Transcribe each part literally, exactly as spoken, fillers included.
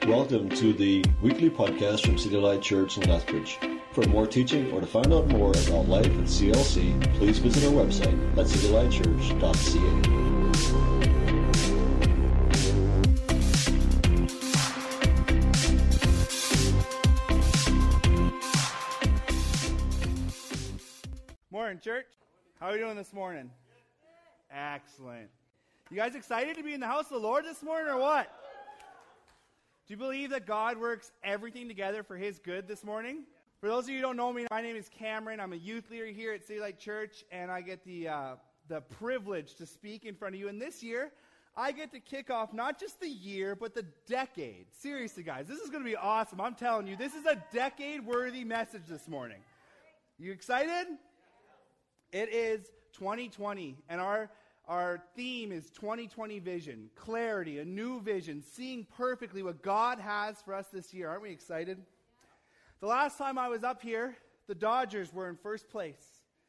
Welcome to the weekly podcast from City Light Church in Lethbridge. For more teaching or to find out more about life at C L C, please visit our website at city light church dot c a. Morning, church. How are you doing this morning? Excellent. You guys excited to be in the house of the Lord this morning or what? Do you believe that God works everything together for His good this morning? For those of you who don't know me, my name is Cameron. I'm a youth leader here at City Light Church, and I get the uh, the privilege to speak in front of you. And this year, I get to kick off not just the year, but the decade. Seriously, guys, this is going to be awesome. I'm telling you, this is a decade-worthy message this morning. You excited? It is twenty twenty, and our Our theme is twenty twenty vision, clarity, a new vision, seeing perfectly what God has for us this year. Aren't we excited? The last time I was up here, the Dodgers were in first place.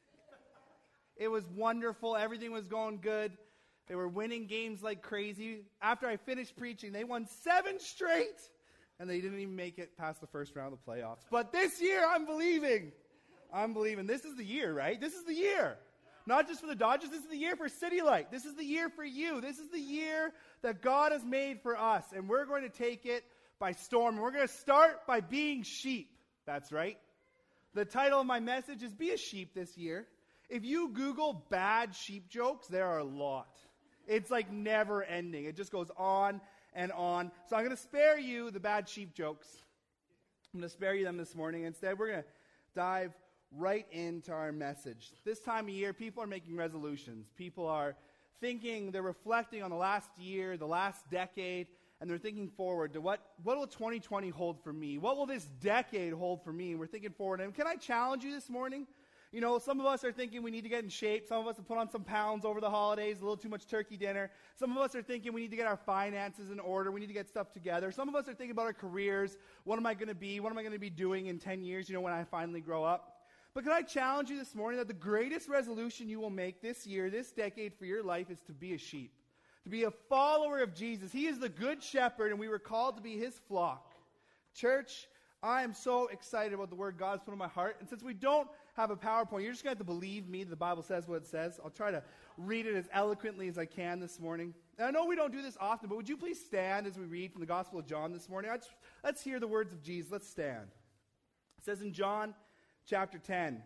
It was wonderful. Everything was going good. They were winning games like crazy. After I finished preaching, they won seven straight, and they didn't even make it past the first round of the playoffs. But this year, I'm believing. I'm believing. This is the year, right? This is the year. Not just for the Dodgers, this is the year for City Light. This is the year for you. This is the year that God has made for us. And we're going to take it by storm. And we're going to start by being sheep. That's right. The title of my message is Be a Sheep this year. If you Google bad sheep jokes, there are a lot. It's like never ending. It just goes on and on. So I'm going to spare you the bad sheep jokes. I'm going to spare you them this morning. Instead, we're going to dive right into our message. This time of year, people are making resolutions. People are thinking, they're reflecting on the last year, the last decade, and they're thinking forward to what, what will twenty twenty hold for me? What will this decade hold for me? And we're thinking forward. And can I challenge you this morning? You know, some of us are thinking we need to get in shape. Some of us have put on some pounds over the holidays, a little too much turkey dinner. Some of us are thinking we need to get our finances in order. We need to get stuff together. Some of us are thinking about our careers. What am I going to be? What am I going to be doing in ten years, you know, when I finally grow up? But can I challenge you this morning that the greatest resolution you will make this year, this decade for your life is to be a sheep, to be a follower of Jesus. He is the good shepherd, and we were called to be His flock. Church, I am so excited about the word God's put in my heart. And since we don't have a PowerPoint, you're just going to have to believe me that the Bible says what it says. I'll try to read it as eloquently as I can this morning. And I know we don't do this often, but would you please stand as we read from the Gospel of John this morning? Just, let's hear the words of Jesus. Let's stand. It says in John Chapter ten.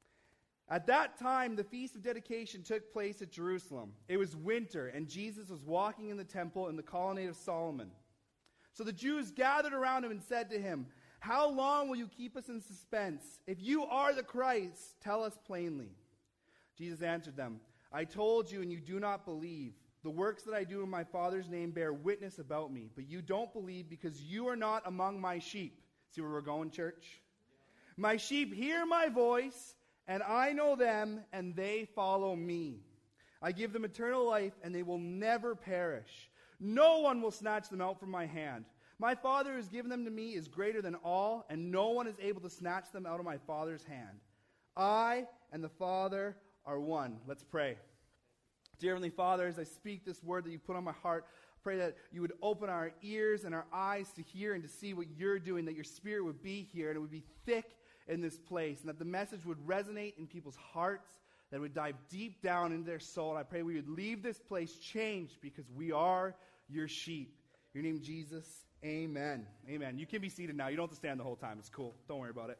At that time, the Feast of Dedication took place at Jerusalem. It was winter, and Jesus was walking in the temple in the colonnade of Solomon. So the Jews gathered around him and said to him, "How long will you keep us in suspense? If you are the Christ, tell us plainly." Jesus answered them, "I told you, and you do not believe. The works that I do in my Father's name bear witness about me, but you don't believe because you are not among my sheep." See where we're going, church? "My sheep hear my voice, and I know them, and they follow me. I give them eternal life, and they will never perish. No one will snatch them out from my hand. My Father who has given them to me is greater than all, and no one is able to snatch them out of my Father's hand. I and the Father are one." Let's pray. Dear Heavenly Father, as I speak this word that you put on my heart, pray that you would open our ears and our eyes to hear and to see what you're doing, that your Spirit would be here, and it would be thick in this place, and that the message would resonate in people's hearts, that it would dive deep down into their soul. And I pray we would leave this place changed because we are your sheep. In your name, Jesus, amen. Amen. You can be seated now. You don't have to stand the whole time. It's cool. Don't worry about it.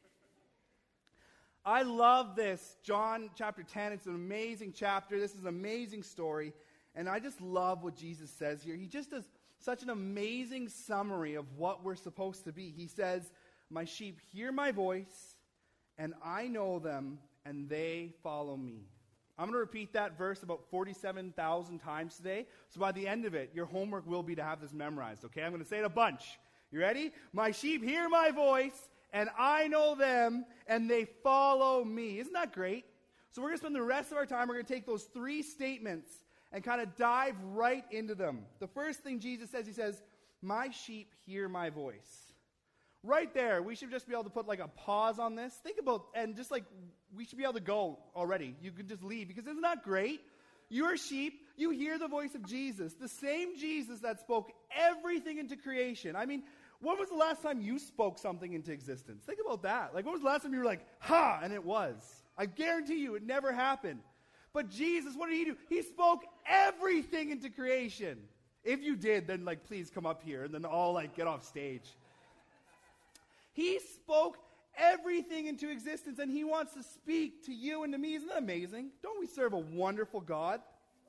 I love this. John chapter ten, it's an amazing chapter. This is an amazing story. And I just love what Jesus says here. He just does such an amazing summary of what we're supposed to be. He says, "My sheep hear my voice, and I know them, and they follow me." I'm going to repeat that verse about forty-seven thousand times today. So by the end of it, your homework will be to have this memorized, okay? I'm going to say it a bunch. You ready? "My sheep hear my voice, and I know them, and they follow me." Isn't that great? So we're going to spend the rest of our time, we're going to take those three statements and kind of dive right into them. The first thing Jesus says, he says, "My sheep hear my voice." Right there, we should just be able to put like a pause on this. Think about, and just like, we should be able to go already. You can just leave, because isn't that great? You're sheep. You hear the voice of Jesus, the same Jesus that spoke everything into creation. I mean, when was the last time you spoke something into existence? Think about that. Like, when was the last time you were like, ha, and it was? I guarantee you it never happened. But Jesus, what did he do? He spoke everything into creation. If you did, then, like, please come up here and then all, like, get off stage. He spoke everything into existence, and he wants to speak to you and to me. Isn't that amazing? Don't we serve a wonderful God?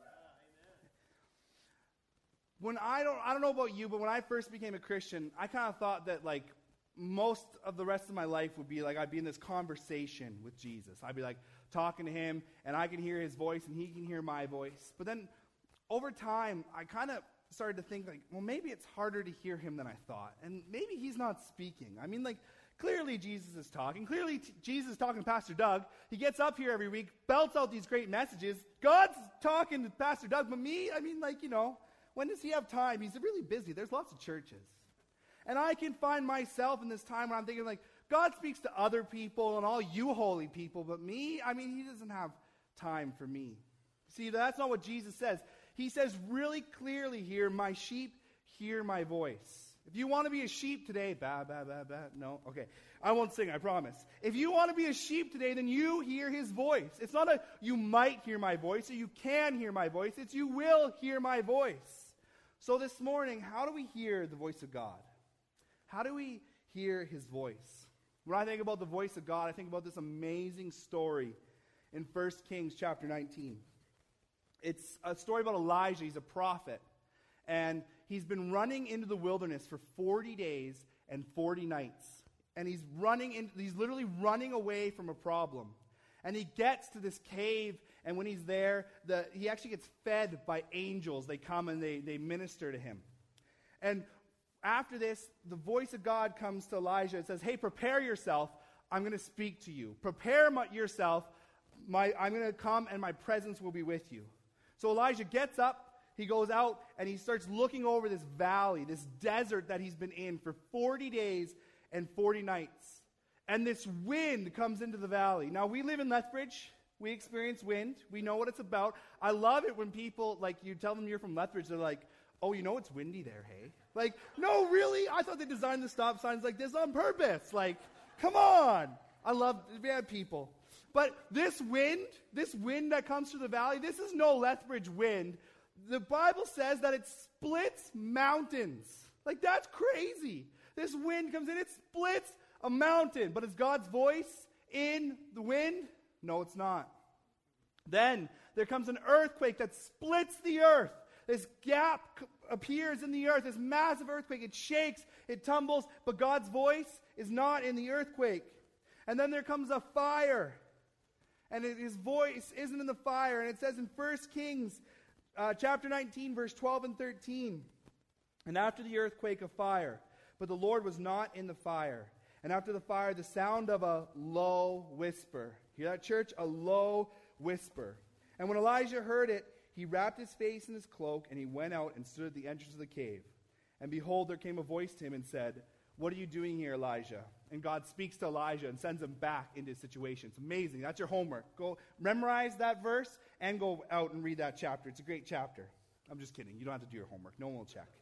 When I don't, I don't know about you, but when I first became a Christian, I kind of thought that, like, most of the rest of my life would be like I'd be in this conversation with Jesus. I'd be like talking to him, and I can hear his voice, and he can hear my voice. But then over time, I kind of started to think, like, well, maybe it's harder to hear him than I thought, and maybe he's not speaking. I mean, like, clearly Jesus is talking. Clearly t- Jesus is talking to Pastor Doug. He gets up here every week, belts out these great messages. God's talking to Pastor Doug, but me, I mean, like, you know, when does he have time? He's really busy. There's lots of churches. And I can find myself in this time where I'm thinking, like, God speaks to other people and all you holy people, but me, I mean, he doesn't have time for me. See, that's not what Jesus says. He says really clearly here, my sheep hear my voice. If you want to be a sheep today, ba, ba, ba, ba, no, okay. I won't sing, I promise. If you want to be a sheep today, then you hear his voice. It's not a you might hear my voice or you can hear my voice. It's you will hear my voice. So this morning, how do we hear the voice of God? How do we hear his voice? When I think about the voice of God, I think about this amazing story in First Kings chapter nineteen. It's a story about Elijah. He's a prophet. And he's been running into the wilderness for forty days and forty nights. And he's running in, he's literally running away from a problem. And he gets to this cave, and when he's there, the, he actually gets fed by angels. They come and they, they minister to him. And after this, the voice of God comes to Elijah and says, hey, prepare yourself. I'm going to speak to you. Prepare my, yourself. My, I'm going to come, and my presence will be with you. So Elijah gets up. He goes out, and he starts looking over this valley, this desert that he's been in for forty days and forty nights. And this wind comes into the valley. Now, we live in Lethbridge. We experience wind. We know what it's about. I love it when people, like, you tell them you're from Lethbridge, they're like, oh, you know it's windy there, hey? Like, no, really? I thought they designed the stop signs like this on purpose. Like, come on. I love bad people. But this wind, this wind that comes through the valley, this is no Lethbridge wind. The Bible says that it splits mountains. Like, that's crazy. This wind comes in, it splits a mountain. But is God's voice in the wind? No, it's not. Then there comes an earthquake that splits the earth. This gap c- appears in the earth, this massive earthquake. It shakes, it tumbles, but God's voice is not in the earthquake. And then there comes a fire. And it, his voice isn't in the fire. And it says in First Kings uh, chapter nineteen, verse twelve and thirteen, and after the earthquake, a fire. But the Lord was not in the fire. And after the fire, the sound of a low whisper. Hear that, church? A low whisper. And when Elijah heard it, he wrapped his face in his cloak, and he went out and stood at the entrance of the cave. And behold, there came a voice to him and said, what are you doing here, Elijah? And God speaks to Elijah and sends him back into his situation. It's amazing. That's your homework. Go memorize that verse and go out and read that chapter. It's a great chapter. I'm just kidding. You don't have to do your homework. No one will check.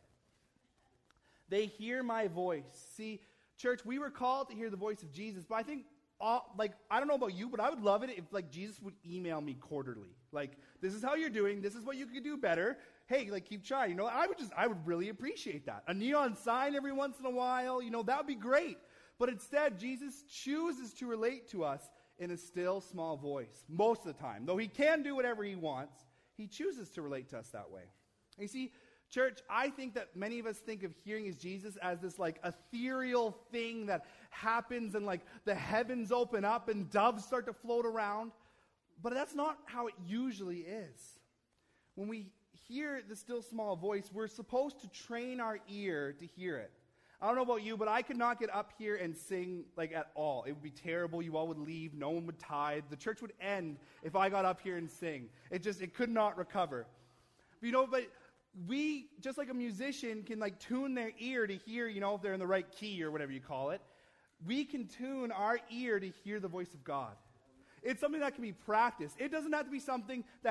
They hear my voice. See, church, we were called to hear the voice of Jesus, but I think, all, like, I don't know about you, but I would love it if, like, Jesus would email me quarterly. Like, this is how you're doing. This is what you could do better. Hey, like, keep trying. You know, I would just, I would really appreciate that. A neon sign every once in a while, you know, that would be great. But instead, Jesus chooses to relate to us in a still, small voice most of the time. Though he can do whatever he wants, he chooses to relate to us that way. And you see, church, I think that many of us think of hearing as Jesus as this, like, ethereal thing that happens and, like, the heavens open up and doves start to float around. But that's not how it usually is. When we hear the still small voice, we're supposed to train our ear to hear it. I don't know about you, but I could not get up here and sing, like, at all. It would be terrible. You all would leave. No one would tithe. The church would end if I got up here and sing. It just, it could not recover. But, you know, but we, just like a musician can, like, tune their ear to hear, you know, if they're in the right key or whatever you call it, we can tune our ear to hear the voice of God. It's something that can be practiced. It doesn't have to be something that's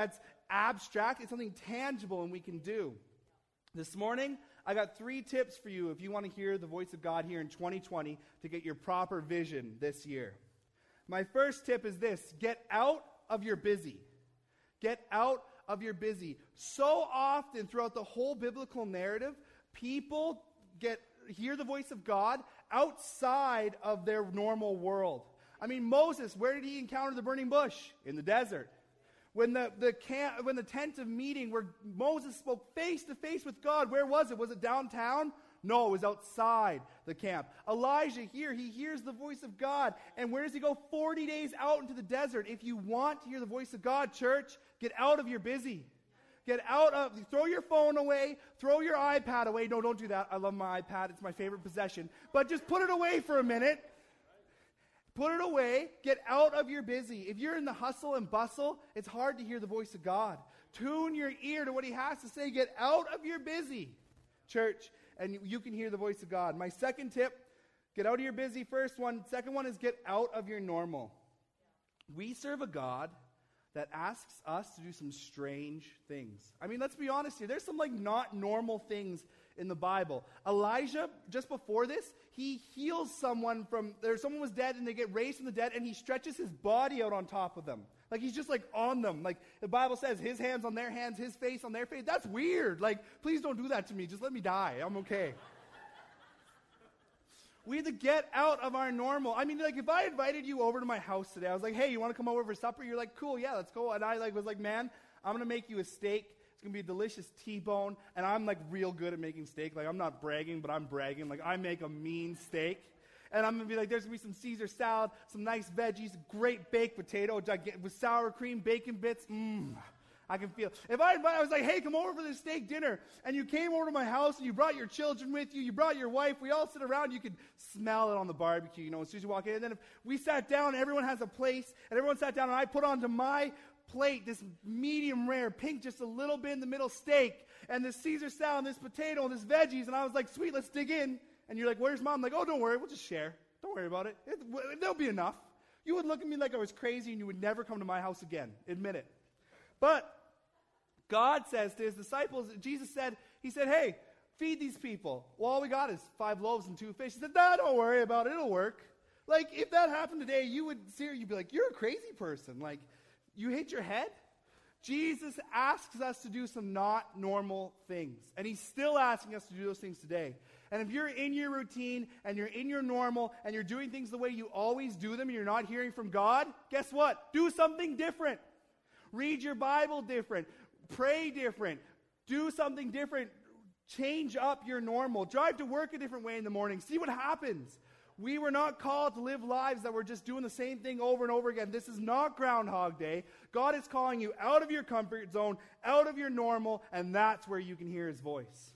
abstract. It's something tangible and we can do. This morning, I got three tips for you if you want to hear the voice of God here in twenty twenty to get your proper vision this year. My first tip is this: get out of your busy. Get out of your busy. So often throughout the whole biblical narrative, people get hear the voice of God outside of their normal world. I mean, Moses, where did he encounter the burning bush? In the desert. When the, the camp, when the tent of meeting where Moses spoke face to face with God, where was it? Was it downtown? No, it was outside the camp. Elijah here, he hears the voice of God. And where does he go? forty days out into the desert. If you want to hear the voice of God, church, get out of your busy. Get out of, throw your phone away, throw your iPad away. No, don't do that. I love my iPad. It's my favorite possession. But just put it away for a minute. Put it away. Get out of your busy. If you're in the hustle and bustle, it's hard to hear the voice of God. Tune your ear to what he has to say. Get out of your busy, church, and you can hear the voice of God. My second tip, get out of your busy. First one. Second one is get out of your normal. We serve a God that asks us to do some strange things. I mean, let's be honest here. There's some like not normal things in the Bible. Elijah, just before this, he heals someone from, there someone was dead and they get raised from the dead and he stretches his body out on top of them. Like he's just like on them. Like the Bible says, his hands on their hands, his face on their face. That's weird. Like, please don't do that to me. Just let me die. I'm okay. We have to get out of our normal. I mean, like, if I invited you over to my house today, I was like, hey, you want to come over for supper? You're like, cool, yeah, let's go. And I like was like, man, I'm going to make you a steak. It's going to be a delicious T-bone. And I'm, like, real good at making steak. Like, I'm not bragging, but I'm bragging. Like, I make a mean steak. And I'm going to be like, there's going to be some Caesar salad, some nice veggies, great baked potato with sour cream, bacon bits. Mmm. I can feel. If I invite, I was like, hey, come over for this steak dinner, and you came over to my house, and you brought your children with you, you brought your wife, we all sit around, you could smell it on the barbecue, you know, as soon as you walk in. And then if we sat down, everyone has a place, and everyone sat down, and I put onto my plate this medium rare, pink, just a little bit in the middle steak, and this Caesar salad, and this potato, and this veggies, and I was like, sweet, let's dig in. And you're like, where's mom? I'm like, oh, don't worry, we'll just share. Don't worry about it. it there'll be enough. You would look at me like I was crazy, and you would never come to my house again. Admit it. But God says to his disciples, Jesus said, he said, hey, feed these people. Well, all we got is five loaves and two fish. He said, nah, don't worry about it. It'll work. Like, if that happened today, you would see her, you'd be like, you're a crazy person. Like, you hit your head? Jesus asks us to do some not normal things. And he's still asking us to do those things today. And if you're in your routine and you're in your normal and you're doing things the way you always do them and you're not hearing from God, guess what? Do something different. Read your Bible different. Pray different. Do something different. Change up your normal. Drive to work a different way in the morning. See what happens. We were not called to live lives that were just doing the same thing over and over again. This is not Groundhog Day. God is calling you out of your comfort zone, out of your normal, and that's where you can hear his voice.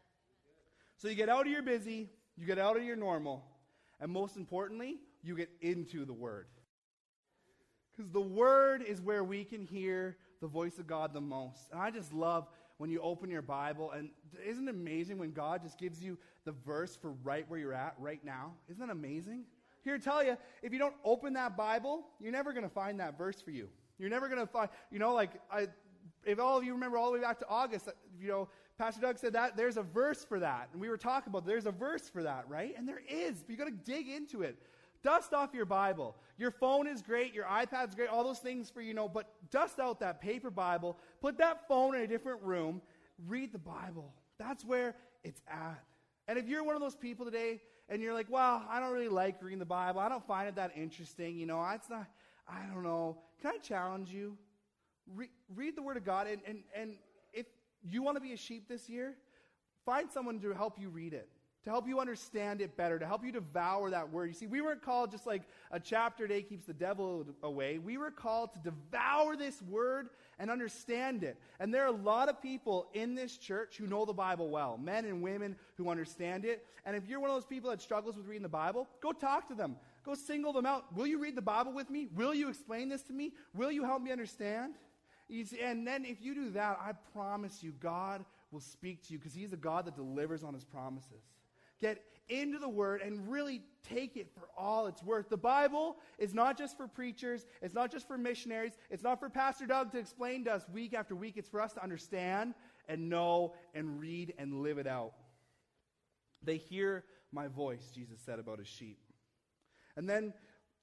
So you get out of your busy, you get out of your normal, and most importantly, you get into the Word. Because the Word is where we can hear the voice of God the most. And I just love when you open your Bible, and isn't it amazing when God just gives you the verse for right where you're at right now? Isn't that amazing? Here to tell you, if you don't open that Bible, you're never going to find that verse for you. You're never going to find, you know, like, I, if all of you remember all the way back to August, you know, Pastor Doug said that there's a verse for that. And we were talking about there's a verse for that, right? And there is, but you got to dig into it. Dust off your Bible. Your phone is great. Your iPad's great. All those things for, you know, but dust out that paper Bible. Put that phone in a different room. Read the Bible. That's where it's at. And if you're one of those people today and you're like, well, I don't really like reading the Bible. I don't find it that interesting. You know, it's not, I don't know. Can I challenge you? Re- read the Word of God. And, and, and if you want to be a sheep this year, find someone to help you read it, to help you understand it better, to help you devour that word. You see, we weren't called just like a chapter a day keeps the devil away. We were called to devour this word and understand it. And there are a lot of people in this church who know the Bible well, men and women who understand it. And if you're one of those people that struggles with reading the Bible, go talk to them. Go single them out. Will you read the Bible with me? Will you explain this to me? Will you help me understand? You see, and then if you do that, I promise you, God will speak to you because he's a God that delivers on his promises. get into the Word and really take it for all it's worth. The Bible is not just for preachers. It's not just for missionaries. It's not for Pastor Doug to explain to us week after week. It's for us to understand and know and read and live it out. They hear my voice, Jesus said about his sheep. And then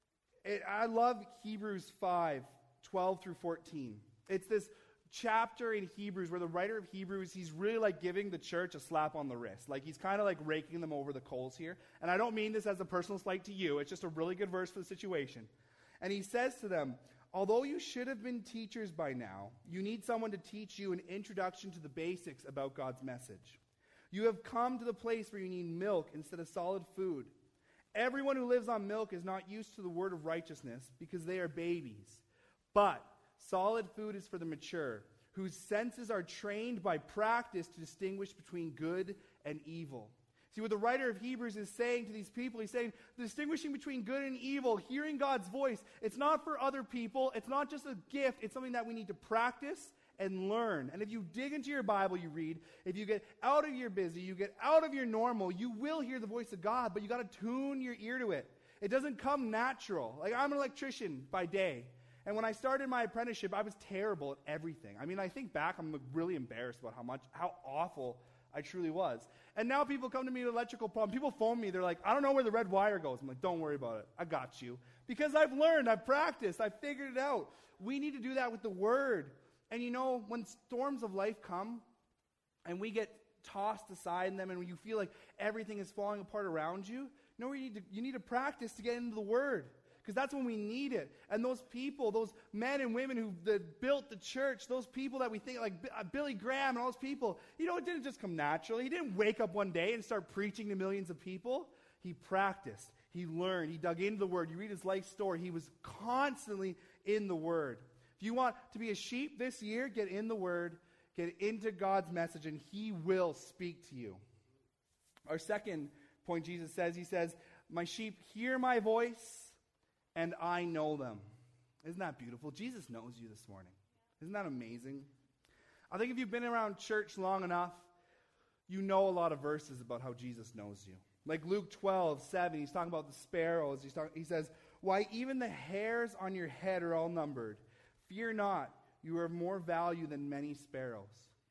it, I love Hebrews five, twelve through fourteen. It's this chapter in Hebrews where the writer of Hebrews, he's really like giving the church a slap on the wrist. Like he's kind of like raking them over the coals here. And I don't mean this as a personal slight to you. It's just a really good verse for the situation. And he says to them, although you should have been teachers by now, you need someone to teach you an introduction to the basics about God's message. You have come to the place where you need milk instead of solid food. Everyone who lives on milk is not used to the word of righteousness because they are babies. But solid food is for the mature, whose senses are trained by practice to distinguish between good and evil. See, what the writer of Hebrews is saying to these people, he's saying, distinguishing between good and evil, hearing God's voice, it's not for other people, it's not just a gift, it's something that we need to practice and learn. And if you dig into your Bible, you read, if you get out of your busy, you get out of your normal, you will hear the voice of God, but you got to tune your ear to it. It doesn't come natural. Like, I'm an electrician by day. And when I started my apprenticeship, I was terrible at everything. I mean, I think back, I'm really embarrassed about how much, how awful I truly was. And now people come to me with electrical problems. People phone me. They're like, I don't know where the red wire goes. I'm like, don't worry about it. I got you. Because I've learned, I've practiced, I've figured it out. We need to do that with the Word. And you know, when storms of life come and we get tossed aside in them and you feel like everything is falling apart around you, you know, you need to, you need to practice to get into the Word. Because that's when we need it. And those people, those men and women who that built the church, those people that we think, like B- Billy Graham and all those people, you know, it didn't just come naturally. He didn't wake up one day and start preaching to millions of people. He practiced. He learned. He dug into the Word. You read his life story. He was constantly in the Word. If you want to be a sheep this year, get in the Word, get into God's message, and He will speak to you. Our second point Jesus says, He says, my sheep hear my voice, and I know them. Isn't that beautiful? Jesus knows you this morning. Isn't that amazing? I think if you've been around church long enough, you know a lot of verses about how Jesus knows you. Like Luke twelve, seven, he's talking about the sparrows. He's talking, he says, why, even the hairs on your head are all numbered. Fear not, you are of more value than many sparrows.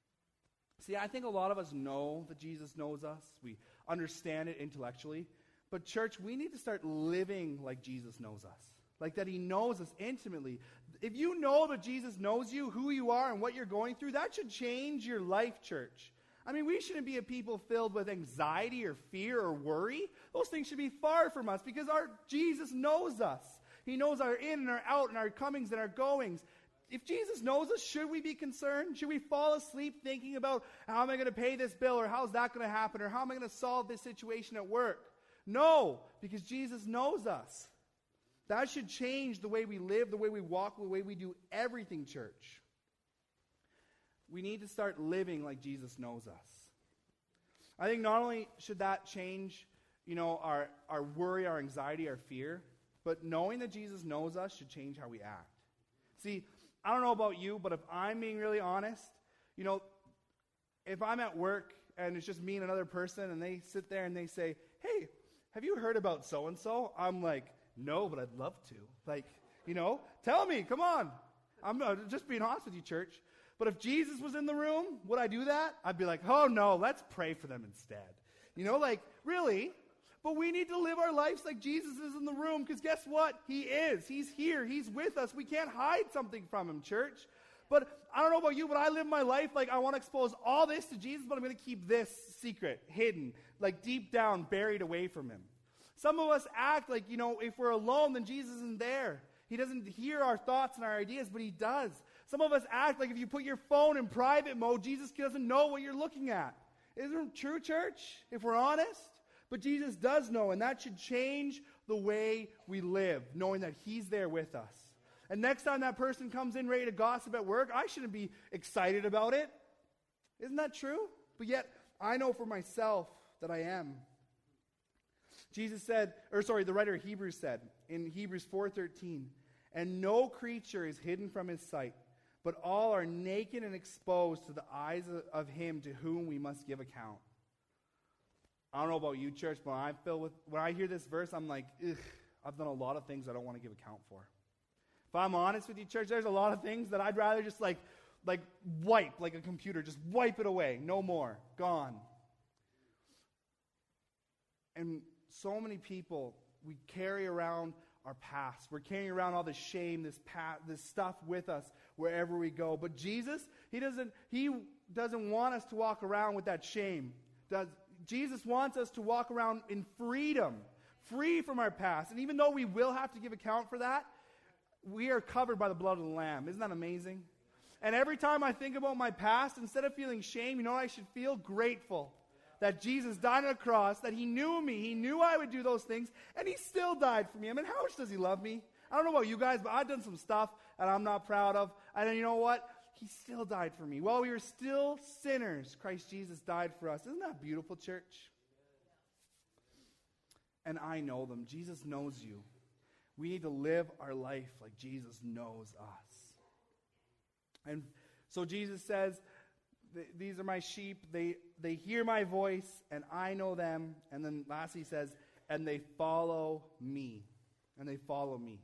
See, I think a lot of us know that Jesus knows us. We understand it intellectually. But church, we need to start living like Jesus knows us. Like that He knows us intimately. If you know that Jesus knows you, who you are, and what you're going through, that should change your life, church. I mean, we shouldn't be a people filled with anxiety or fear or worry. Those things should be far from us because our Jesus knows us. He knows our in and our out and our comings and our goings. If Jesus knows us, should we be concerned? Should we fall asleep thinking about how am I going to pay this bill, or how's that going to happen, or how am I going to solve this situation at work? No, because Jesus knows us. That should change the way we live, the way we walk, the way we do everything, church. We need to start living like Jesus knows us. I think not only should that change, you know, our, our worry, our anxiety, our fear, but knowing that Jesus knows us should change how we act. See, I don't know about you, but if I'm being really honest, you know, if I'm at work and it's just me and another person and they sit there and they say, hey, have you heard about so-and-so? I'm like, no, but I'd love to. Like, you know, tell me, come on. I'm uh, just being honest with you, church. But if Jesus was in the room, would I do that? I'd be like, oh no, let's pray for them instead. You know, like, really? But we need to live our lives like Jesus is in the room, because guess what? He is. He's here. He's with us. We can't hide something from Him, church. But I don't know about you, but I live my life like I want to expose all this to Jesus, but I'm going to keep this secret, hidden, like deep down, buried away from Him. Some of us act like, you know, if we're alone, then Jesus isn't there. He doesn't hear our thoughts and our ideas, but He does. Some of us act like if you put your phone in private mode, Jesus doesn't know what you're looking at. Isn't it true, church? If we're honest? But Jesus does know, and that should change the way we live, knowing that He's there with us. And next time that person comes in ready to gossip at work, I shouldn't be excited about it. Isn't that true? But yet, I know for myself that I am. Jesus said, or sorry, the writer of Hebrews said in Hebrews four thirteen, and no creature is hidden from His sight, but all are naked and exposed to the eyes of, of Him to whom we must give account. I don't know about you, church, but I feel with when I hear this verse, I'm like, ugh, I've done a lot of things I don't want to give account for. If I'm honest with you, church, there's a lot of things that I'd rather just like, like wipe, like a computer, just wipe it away. No more. Gone. And so many people, we carry around our past. We're carrying around all this shame, this past, this stuff with us wherever we go. But Jesus, he doesn't, he doesn't want us to walk around with that shame. Does Jesus wants us to walk around in freedom, free from our past. And even though we will have to give account for that, we are covered by the blood of the Lamb. Isn't that amazing? And every time I think about my past, instead of feeling shame, you know what I should feel? Grateful that Jesus died on a cross, that he knew me, he knew I would do those things, and he still died for me. I mean, how much does he love me? I don't know about you guys, but I've done some stuff that I'm not proud of. And you know what? He still died for me. While we were still sinners, Christ Jesus died for us. Isn't that beautiful, church? And I know them. Jesus knows you. We need to live our life like Jesus knows us. And so Jesus says, these are my sheep. They they hear my voice, and I know them. And then lastly he says, and they follow me. And they follow me.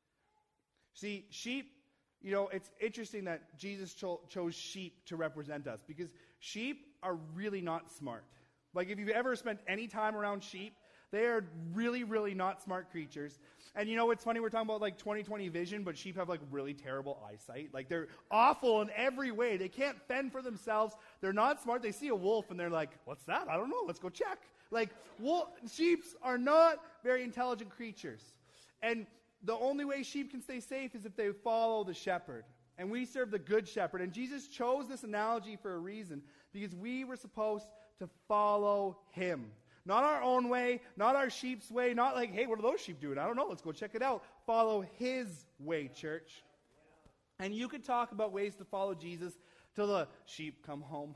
See, sheep, you know, it's interesting that Jesus cho- chose sheep to represent us, because sheep are really not smart. Like, if you've ever spent any time around sheep, they are really, really not smart creatures. And you know, it's funny, we're talking about like twenty twenty vision, but sheep have like really terrible eyesight. Like, they're awful in every way. They can't fend for themselves. They're not smart. They see a wolf and they're like, what's that? I don't know. Let's go check. Like, wolf, sheep are not very intelligent creatures. And the only way sheep can stay safe is if they follow the shepherd. And we serve the good shepherd. And Jesus chose this analogy for a reason, because we were supposed to follow him. Not our own way, not our sheep's way, not like, hey, what are those sheep doing? I don't know, let's go check it out. Follow his way, church. And you could talk about ways to follow Jesus till the sheep come home.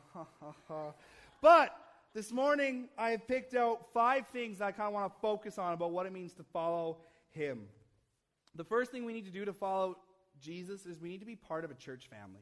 But this morning, I have picked out five things I kind of want to focus on about what it means to follow him. The first thing we need to do to follow Jesus is we need to be part of a church family.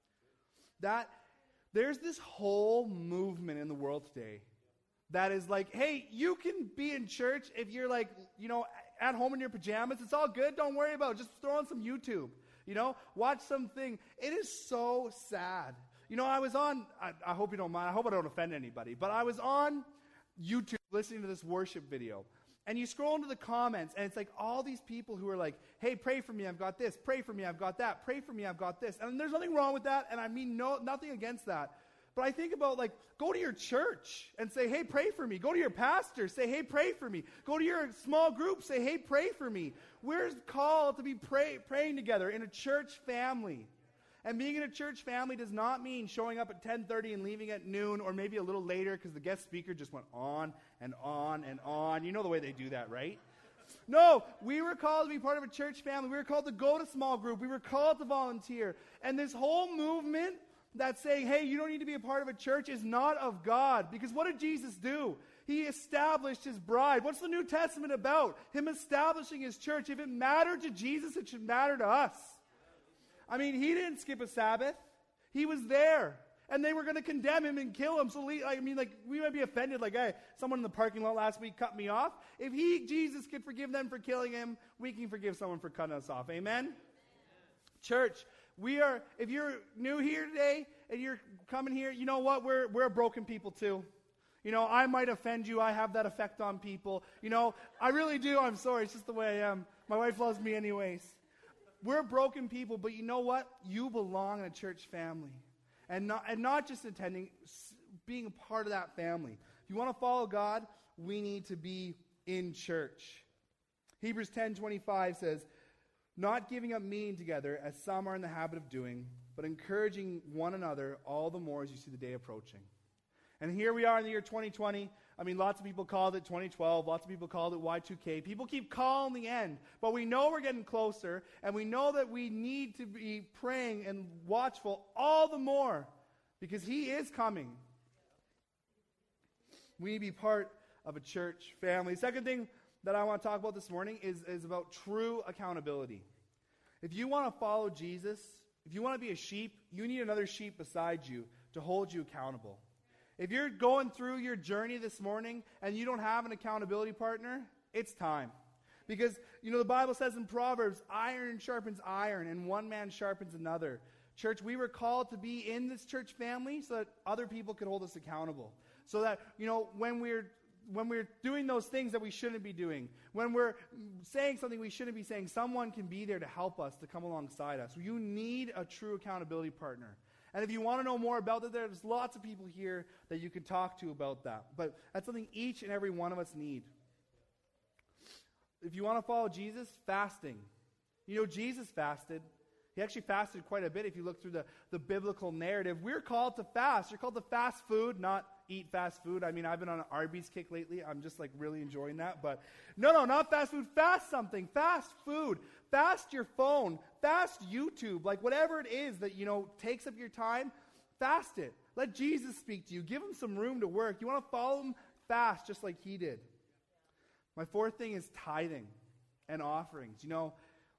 That there's this whole movement in the world today that is like, hey, you can be in church if you're like, you know, at home in your pajamas. It's all good. Don't worry about it. Just throw on some YouTube. You know, watch something. It is so sad. You know, I was on, I, I hope you don't mind. I hope I don't offend anybody. But I was on YouTube listening to this worship video. And you scroll into the comments, and it's like all these people who are like, hey, pray for me, I've got this. Pray for me, I've got that. Pray for me, I've got this. And there's nothing wrong with that, and I mean no, nothing against that. But I think about, like, go to your church and say, hey, pray for me. Go to your pastor, say, hey, pray for me. Go to your small group, say, hey, pray for me. We're called to be pray, praying together in a church family. And being in a church family does not mean showing up at ten thirty and leaving at noon, or maybe a little later because the guest speaker just went on and on and on. You know the way they do that, right? No, we were called to be part of a church family. We were called to go to small group. We were called to volunteer. And this whole movement that's saying, hey, you don't need to be a part of a church is not of God. Because what did Jesus do? He established his bride. What's the New Testament about? Him establishing his church. If it mattered to Jesus, it should matter to us. I mean, he didn't skip a Sabbath. He was there. And they were going to condemn him and kill him. So, I mean, like, we might be offended. Like, hey, someone in the parking lot last week cut me off. If he, Jesus, could forgive them for killing him, we can forgive someone for cutting us off. Amen? Amen. Church, we are, if you're new here today and you're coming here, you know what? We're, we're broken people too. You know, I might offend you. I have that effect on people. You know, I really do. I'm sorry. It's just the way I am. My wife loves me anyways. We're broken people, but you know what? You belong in a church family. And not, and not just attending, being a part of that family. If you want to follow God, we need to be in church. Hebrews ten twenty-five says, not giving up meeting together, as some are in the habit of doing, but encouraging one another all the more as you see the day approaching. And here we are in the year twenty twenty. I mean, lots of people called it twenty twelve. Lots of people called it Y two K. People keep calling the end. But we know we're getting closer. And we know that we need to be praying and watchful all the more. Because he is coming. We need to be part of a church family. Second thing that I want to talk about this morning is, is about true accountability. If you want to follow Jesus, if you want to be a sheep, you need another sheep beside you to hold you accountable. If you're going through your journey this morning and you don't have an accountability partner, it's time. Because, you know, the Bible says in Proverbs, iron sharpens iron and one man sharpens another. Church, we were called to be in this church family so that other people could hold us accountable. So that, you know, when we're when we're doing those things that we shouldn't be doing, when we're saying something we shouldn't be saying, someone can be there to help us, to come alongside us. You need a true accountability partner. And if you want to know more about that, there's lots of people here that you can talk to about that. But that's something each and every one of us need. If you want to follow Jesus, fasting. You know, Jesus fasted. He actually fasted quite a bit if you look through the, the biblical narrative. We're called to fast. You're called to fast food, not eat fast food. I mean, I've been on an Arby's kick lately. I'm just like really enjoying that. But no, no, not fast food. Fast something. Fast food. Fast your phone. Fast YouTube. Like whatever it is that, you know, takes up your time, fast it. Let Jesus speak to you. Give him some room to work. You want to follow him? Fast just like he did. My fourth thing is tithing and offerings. You know,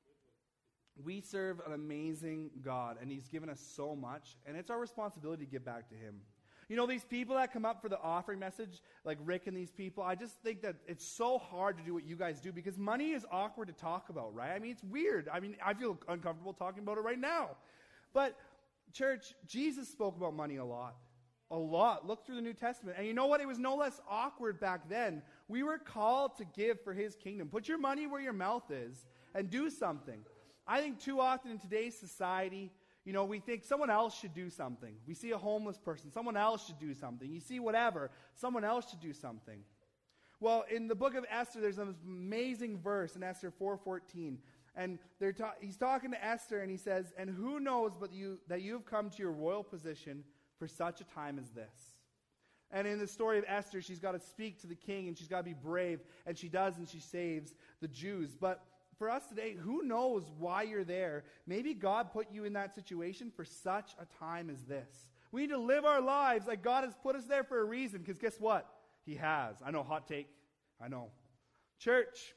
we serve an amazing God, and he's given us so much, and it's our responsibility to give back to him. You know, these people that come up for the offering message, like Rick and these people, I just think that it's so hard to do what you guys do because money is awkward to talk about, right? I mean, it's weird. I mean, I feel uncomfortable talking about it right now. But, church, Jesus spoke about money a lot. A lot. Look through the New Testament. And you know what? It was no less awkward back then. We were called to give for his kingdom. Put your money where your mouth is and do something. I think too often in today's society, you know, we think someone else should do something. We see a homeless person. Someone else should do something. You see whatever. Someone else should do something. Well, in the book of Esther, there's an amazing verse in Esther four fourteen. And they're ta- he's talking to Esther, and he says, "And who knows but you that you have come to your royal position for such a time as this." And in the story of Esther, she's got to speak to the king, and she's got to be brave, and she does, and she saves the Jews. But for us today, who knows why you're there? Maybe God put you in that situation for such a time as this. We need to live our lives like God has put us there for a reason, because guess what? He has. I know, hot take. I know. Church,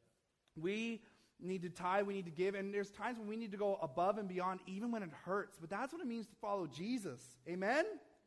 we need to tithe, we need to give, and there's times when we need to go above and beyond, even when it hurts. But that's what it means to follow Jesus. Amen?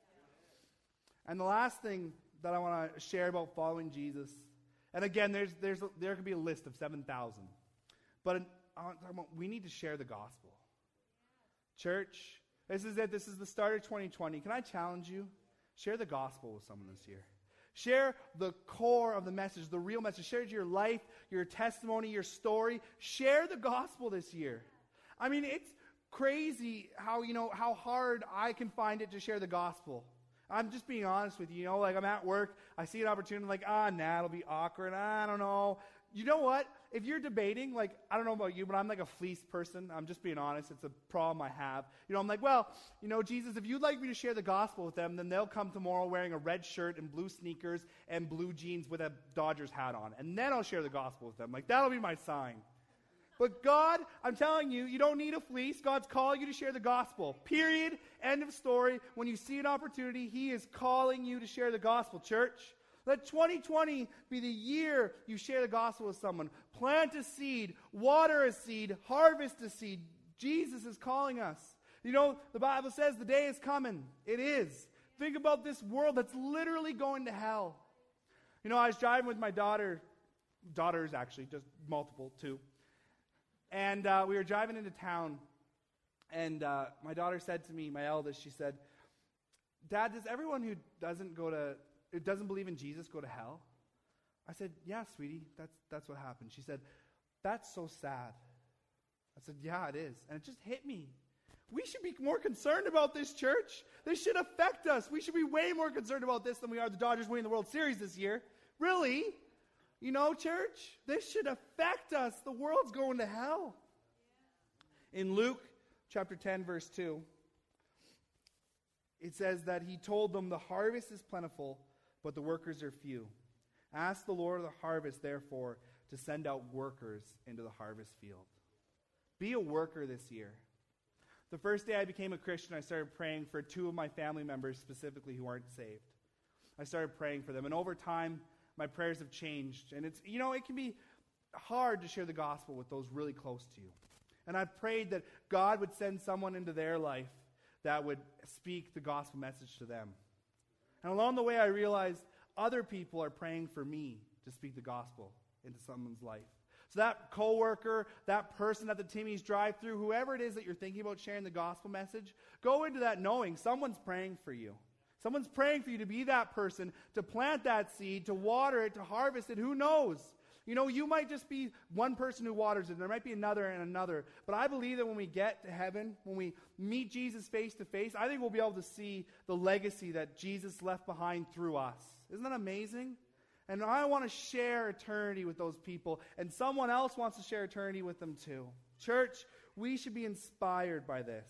And the last thing that I want to share about following Jesus, and again, there's there's a, there could be a list of seven thousand, but I want to talk about, we need to share the gospel. Church, this is it. This is the start of twenty twenty. Can I challenge you? Share the gospel with someone this year. Share the core of the message, the real message. Share your life, your testimony, your story. Share the gospel this year. I mean, it's crazy how, you know, how hard I can find it to share the gospel. I'm just being honest with you. You know, like I'm at work, I see an opportunity, I'm like, ah, nah, it'll be awkward. I don't know. You know what? If you're debating, like, I don't know about you, but I'm like a fleece person. I'm just being honest. It's a problem I have. You know, I'm like, well, you know, Jesus, if you'd like me to share the gospel with them, then they'll come tomorrow wearing a red shirt and blue sneakers and blue jeans with a Dodgers hat on. And then I'll share the gospel with them. Like, that'll be my sign. But God, I'm telling you, you don't need a fleece. God's calling you to share the gospel. Period. End of story. When you see an opportunity, he is calling you to share the gospel, church. Let twenty twenty be the year you share the gospel with someone. Plant a seed, water a seed, harvest a seed. Jesus is calling us. You know, the Bible says the day is coming. It is. Think about this world that's literally going to hell. You know, I was driving with my daughter, daughters actually, just multiple, two. And uh, we were driving into town, and uh, my daughter said to me, my eldest, she said, "Dad, does everyone who doesn't go to It doesn't believe in Jesus go to hell?" I said, "Yeah, sweetie, that's that's what happened." She said, "That's so sad." I said, "Yeah, it is." And it just hit me. We should be more concerned about this, church. This should affect us. We should be way more concerned about this than we are the Dodgers winning the World Series this year. Really? You know, church, this should affect us. The world's going to hell. In Luke chapter ten, verse two, it says that he told them, "The harvest is plentiful, but the workers are few. Ask the Lord of the harvest, therefore, to send out workers into the harvest field." Be a worker this year. The first day I became a Christian, I started praying for two of my family members specifically who aren't saved. I started praying for them, and over time, my prayers have changed. And it's, you know, it can be hard to share the gospel with those really close to you. And I've prayed that God would send someone into their life that would speak the gospel message to them. And along the way, I realized other people are praying for me to speak the gospel into someone's life. So that coworker, that person at the Timmy's drive-thru, whoever it is that you're thinking about sharing the gospel message, go into that knowing someone's praying for you. Someone's praying for you to be that person, to plant that seed, to water it, to harvest it. Who knows? You know, you might just be one person who waters it. There might be another and another. But I believe that when we get to heaven, when we meet Jesus face to face, I think we'll be able to see the legacy that Jesus left behind through us. Isn't that amazing? And I want to share eternity with those people, and someone else wants to share eternity with them too. Church, we should be inspired by this.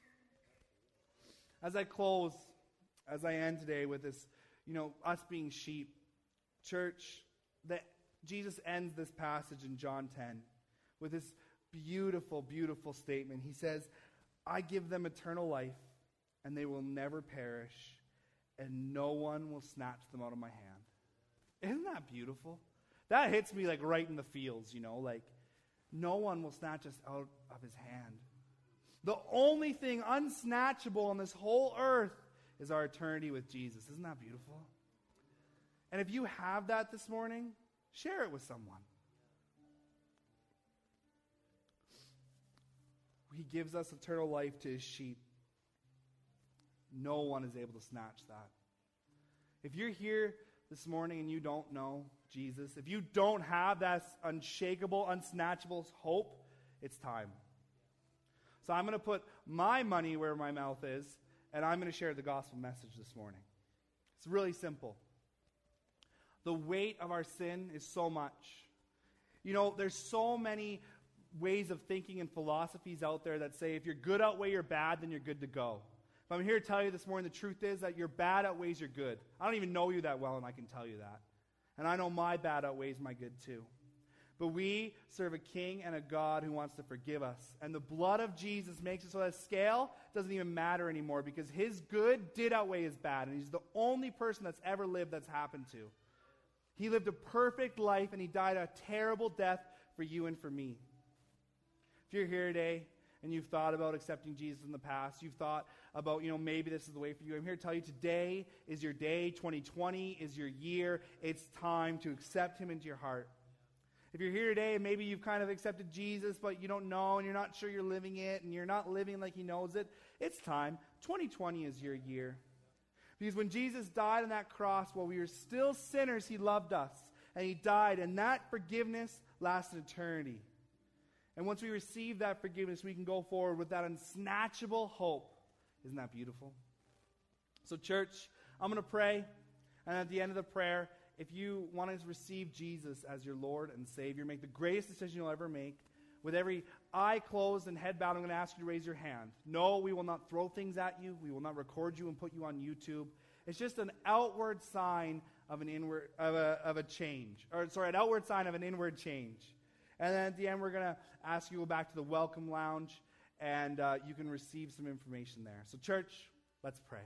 As I close, as I end today with this, you know, us being sheep, church, that Jesus ends this passage in John ten with this beautiful, beautiful statement. He says, I give them eternal life, and they will never perish, and no one will snatch them out of my hand. Isn't that beautiful? That hits me like right in the feels, you know, like no one will snatch us out of his hand. The only thing unsnatchable on this whole earth is our eternity with Jesus. Isn't that beautiful? And if you have that this morning, share it with someone. He gives us eternal life to his sheep. No one is able to snatch that. If you're here this morning and you don't know Jesus, if you don't have that unshakable, unsnatchable hope, it's time. So I'm going to put my money where my mouth is, and I'm going to share the gospel message this morning. It's really simple. The weight of our sin is so much. You know, there's so many ways of thinking and philosophies out there that say if your good outweigh your bad, then you're good to go. But I'm here to tell you this morning, the truth is that your bad outweighs your good. I don't even know you that well, and I can tell you that. And I know my bad outweighs my good too. But we serve a king and a God who wants to forgive us. And the blood of Jesus makes it so that scale doesn't even matter anymore, because his good did outweigh his bad. And he's the only person that's ever lived that's happened to. He lived a perfect life, and he died a terrible death for you and for me. If you're here today and you've thought about accepting Jesus in the past, you've thought about, you know, maybe this is the way for you, I'm here to tell you today is your day. twenty twenty is your year. It's time to accept him into your heart. If you're here today and maybe you've kind of accepted Jesus, but you don't know and you're not sure you're living it and you're not living like he knows it, it's time. twenty twenty is your year. Because when Jesus died on that cross, while we were still sinners, he loved us. And he died, and that forgiveness lasts an eternity. And once we receive that forgiveness, we can go forward with that unsnatchable hope. Isn't that beautiful? So church, I'm going to pray. And at the end of the prayer, if you want to receive Jesus as your Lord and Savior, make the greatest decision you'll ever make. With every eye closed and head bowed, I'm going to ask you to raise your hand. No, we will not throw things at you. We will not record you and put you on YouTube. It's just an outward sign of an inward of a of a change, or sorry, an outward sign of an inward change. And then at the end, we're going to ask you to go back to the welcome lounge, and uh, you can receive some information there. So, church, let's pray.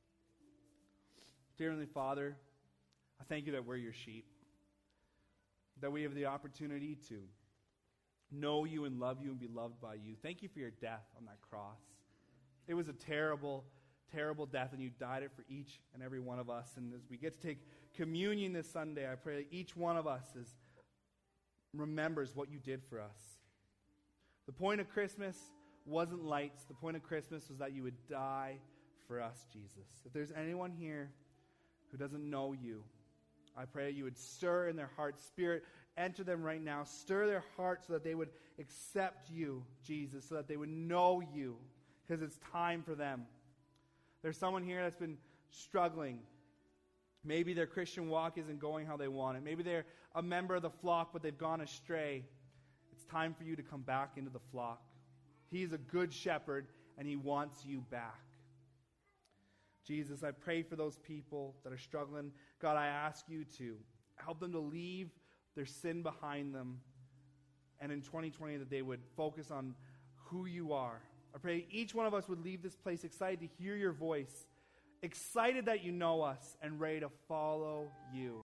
Dear Heavenly Father, I thank you that we're your sheep, that we have the opportunity to know you and love you and be loved by you. Thank you for your death on that cross. It was a terrible, terrible death, and you died it for each and every one of us. And as we get to take communion this Sunday, I pray that each one of us is remembers what you did for us. The point of Christmas wasn't lights. The point of Christmas was that you would die for us, Jesus. If there's anyone here who doesn't know you, I pray that you would stir in their hearts. Spirit, enter them right now. Stir their hearts so that they would accept you, Jesus, so that they would know you, because it's time for them. There's someone here that's been struggling. Maybe their Christian walk isn't going how they want it. Maybe they're a member of the flock, but they've gone astray. It's time for you to come back into the flock. He's a good shepherd, and he wants you back. Jesus, I pray for those people that are struggling. God, I ask you to help them to leave their sin behind them, and in twenty twenty that they would focus on who you are. I pray each one of us would leave this place excited to hear your voice, excited that you know us, and ready to follow you.